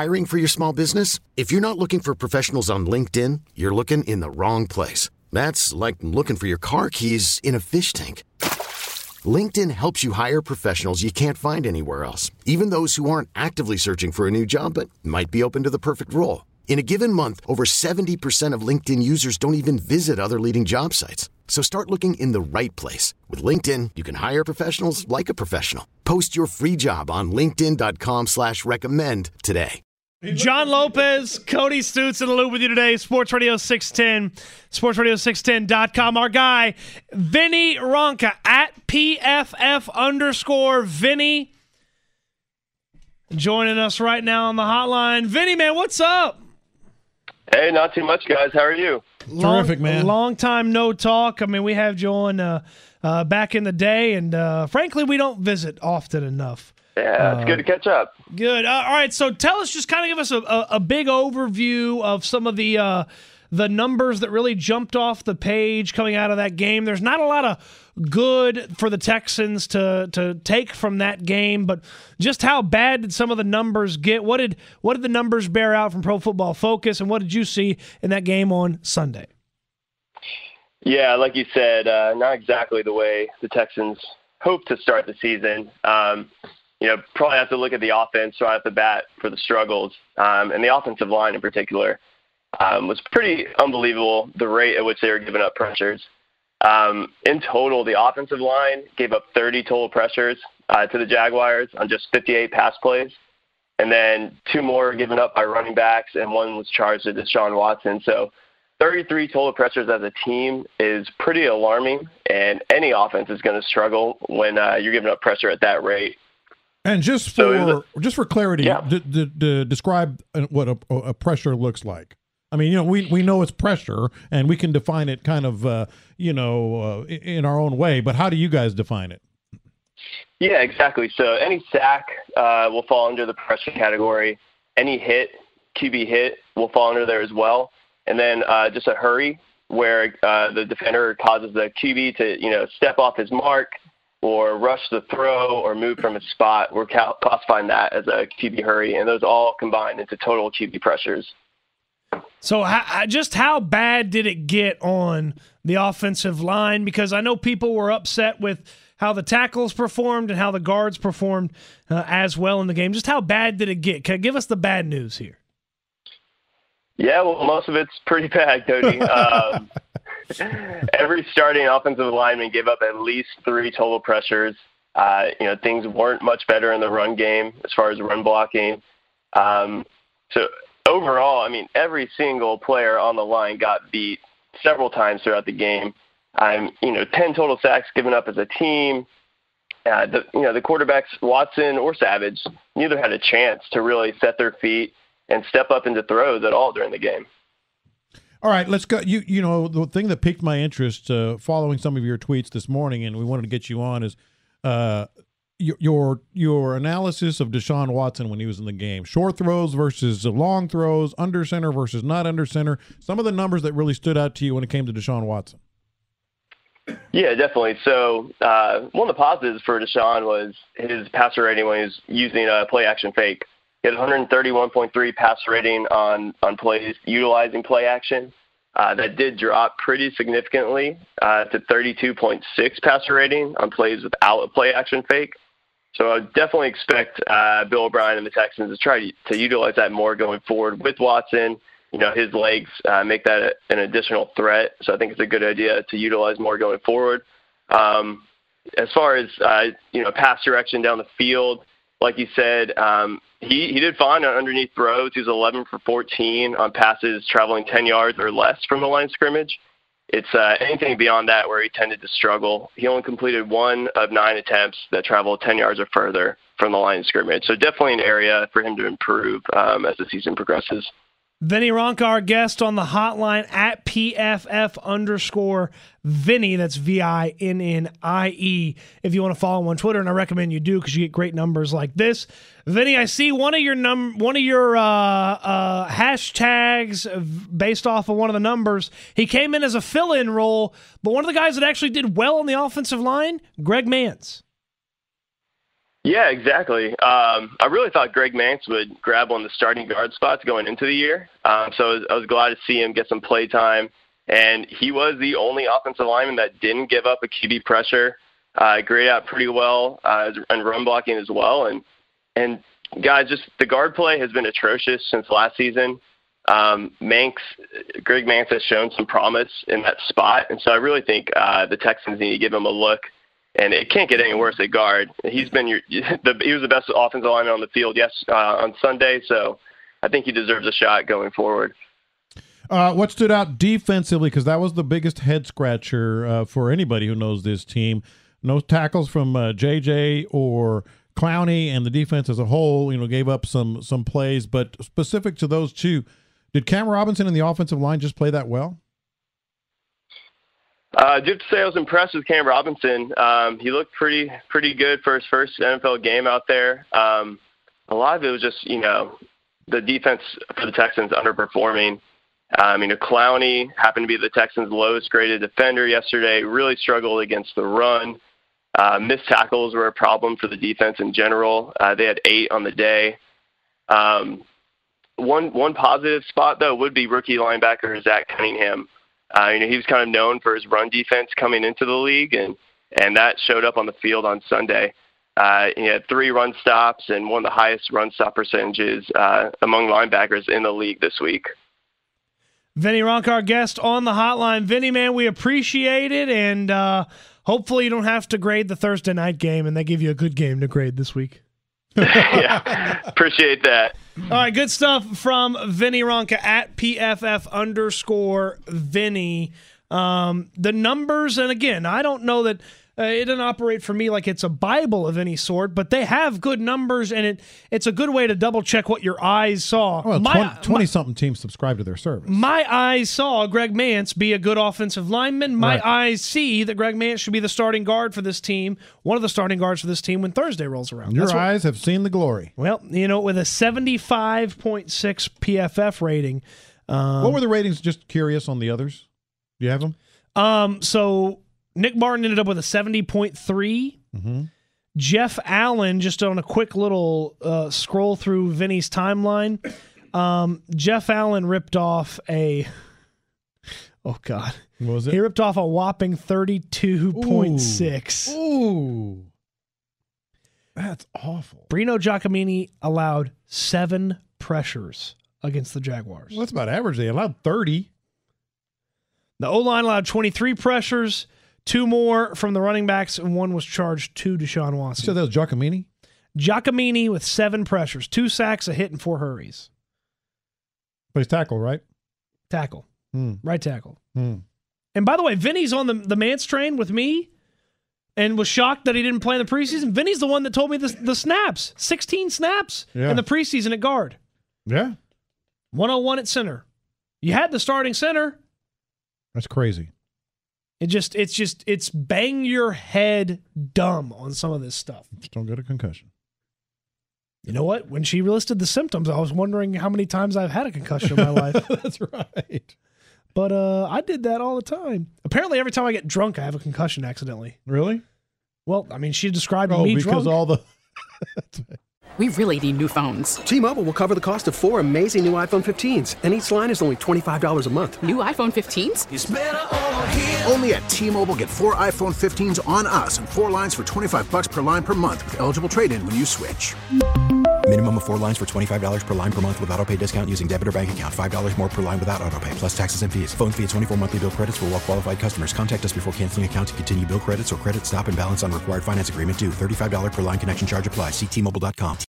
Hiring for your small business? If you're not looking for professionals on LinkedIn, you're looking in the wrong place. That's like looking for your car keys in a fish tank. LinkedIn helps you hire professionals you can't find anywhere else, even those who aren't actively searching for a new job but might be open to the perfect role. In a given month, over 70% of LinkedIn users don't even visit other leading job sites. So start looking in the right place. With LinkedIn, you can hire professionals like a professional. Post your free job on linkedin.com/recommend today. John Lopez, Cody Stutz in the loop with you today. Sports Radio 610, sportsradio610.com. Our guy, Vinny Ronca, at PFF_Vinny, joining us right now on the hotline. Vinny, man, what's up? Hey, not too much, guys. How are you? Terrific, man. Long time no talk. I mean, we have you on back in the day, and frankly, we don't visit often enough. Yeah, it's good to catch up. Good. All right, so tell us, just kind of give us a big overview of some of the numbers that really jumped off the page coming out of that game. There's not a lot of good for the Texans to take from that game, but just how bad did some of the numbers get? What did the numbers bear out from Pro Football Focus, and what did you see in that game on Sunday? Yeah, like you said, not exactly the way the Texans hoped to start the season. Probably have to look at the offense right off the bat for the struggles, and the offensive line in particular was pretty unbelievable, the rate at which they were giving up pressures. In total, the offensive line gave up 30 total pressures to the Jaguars on just 58 pass plays, and then 2 more given up by running backs, and 1 was charged to Deshaun Watson. So 33 total pressures as a team is pretty alarming, and any offense is going to struggle when you're giving up pressure at that rate. And just for clarity, yeah. Describe what a pressure looks like. I mean, we know it's pressure, and we can define it kind of, in our own way. But how do you guys define it? Yeah, exactly. So any sack will fall under the pressure category. Any hit, QB hit, will fall under there as well. And then just a hurry where the defender causes the QB to, step off his mark or rush the throw or move from a spot. We're classifying that as a QB hurry, and those all combine into total QB pressures. So how bad did it get on the offensive line? Because I know people were upset with how the tackles performed and how the guards performed as well in the game. Just how bad did it get? Give us the bad news here. Yeah, well, most of it's pretty bad, Cody. Every starting offensive lineman gave up at least 3 total pressures. Things weren't much better in the run game as far as run blocking. So overall, I mean, every single player on the line got beat several times throughout the game. 10 total sacks given up as a team. The quarterbacks, Watson or Savage, neither had a chance to really set their feet and step up into throws at all during the game. All right, let's go. The thing that piqued my interest following some of your tweets this morning, and we wanted to get you on, is your analysis of Deshaun Watson when he was in the game. Short throws versus long throws, under center versus not under center. Some of the numbers that really stood out to you when it came to Deshaun Watson. Yeah, definitely. So one of the positives for Deshaun was his passer rating when he was using a play-action fake. He had 131.3 passer rating on plays utilizing play action. That did drop pretty significantly to 32.6 passer rating on plays without a play action fake. So I would definitely expect Bill O'Brien and the Texans to try to utilize that more going forward with Watson. His legs make that an additional threat. So I think it's a good idea to utilize more going forward. As far as, pass direction down the field, like you said, he did fine on underneath throws. He was 11 for 14 on passes traveling 10 yards or less from the line of scrimmage. It's anything beyond that where he tended to struggle. He only completed 1 of 9 attempts that traveled 10 yards or further from the line of scrimmage. So definitely an area for him to improve as the season progresses. Vinny Ronca, our guest on the hotline at PFF_Vinny. That's VINNIE. If you want to follow him on Twitter, and I recommend you do because you get great numbers like this. Vinny, I see one of your hashtags based off of one of the numbers. He came in as a fill-in role, but one of the guys that actually did well on the offensive line, Greg Mans. Yeah, exactly. I really thought Greg Mance would grab one of the starting guard spots going into the year. So I was glad to see him get some play time. And he was the only offensive lineman that didn't give up a QB pressure. Graded out pretty well and run blocking as well. And guys, just the guard play has been atrocious since last season. Greg Mance has shown some promise in that spot. And so I really think the Texans need to give him a look. And it can't get any worse at guard. He was the best offensive lineman on the field on Sunday, so I think he deserves a shot going forward. What stood out defensively, because that was the biggest head scratcher for anybody who knows this team. No tackles from JJ or Clowney, and the defense as a whole, gave up some plays. But specific to those two, did Cam Robinson and the offensive line just play that well? I have to say I was impressed with Cam Robinson. He looked pretty good for his first NFL game out there. A lot of it was just, the defense for the Texans underperforming. Clowney happened to be the Texans' lowest graded defender yesterday, really struggled against the run. Missed tackles were a problem for the defense in general. They had 8 on the day. One positive spot, though, would be rookie linebacker Zach Cunningham. He was kind of known for his run defense coming into the league, and that showed up on the field on Sunday. He had 3 run stops and one of the highest run stop percentages among linebackers in the league this week. Vinny Ronk, our guest on the hotline. Vinny, man, we appreciate it, and hopefully you don't have to grade the Thursday night game, and they give you a good game to grade this week. Yeah, appreciate that. All right, good stuff from Vinny Ronka at PFF_Vinny. The numbers, and again, I don't know that it doesn't operate for me like it's a Bible of any sort, but they have good numbers, and it's a good way to double-check what your eyes saw. Well, 20-something teams subscribe to their service. My eyes saw Greg Mance be a good offensive lineman. My eyes see that Greg Mance should be the starting guard for this team, one of the starting guards for this team when Thursday rolls around. Your eyes have seen the glory. Well, with a 75.6 PFF rating. What were the ratings? Just curious on the others. Do you have them? So Nick Martin ended up with a 70.3. Mm-hmm. Jeff Allen, just on a quick little scroll through Vinny's timeline, Jeff Allen ripped off oh God. What was it? He ripped off a whopping 32.6. Ooh. That's awful. Brino Giacomini allowed 7 pressures against the Jaguars. Well, that's about average. They allowed 30. The O-line allowed 23 pressures, 2 more from the running backs, and 1 was charged to Deshaun Watson. So that was Giacomini? Giacomini with 7 pressures, 2 sacks, a hit, and 4 hurries. Plays tackle, right? Tackle. Right tackle. Mm. And by the way, Vinny's on the Mance train with me and was shocked that he didn't play in the preseason. Vinny's the one that told me the snaps. 16 snaps in the preseason at guard. Yeah. 101 at center. You had the starting center. That's crazy. It's bang your head dumb on some of this stuff. Just don't get a concussion. You know what? When she listed the symptoms, I was wondering how many times I've had a concussion in my life. That's right. But I did that all the time. Apparently, every time I get drunk, I have a concussion accidentally. Really? Well, I mean, she described me because drunk. all the... We really need new phones. T-Mobile will cover the cost of 4 amazing new iPhone 15s, and each line is only $25 a month. New iPhone 15s? It's better over here. Only at T-Mobile, get 4 iPhone 15s on us and 4 lines for $25 per line per month with eligible trade-in when you switch. Minimum of 4 lines for $25 per line per month with autopay discount using debit or bank account. $5 more per line without autopay, plus taxes and fees. Phone fee at 24 monthly bill credits for well-qualified customers. Contact us before canceling account to continue bill credits or credit stop and balance on required finance agreement due. $35 per line connection charge applies. See T-Mobile.com.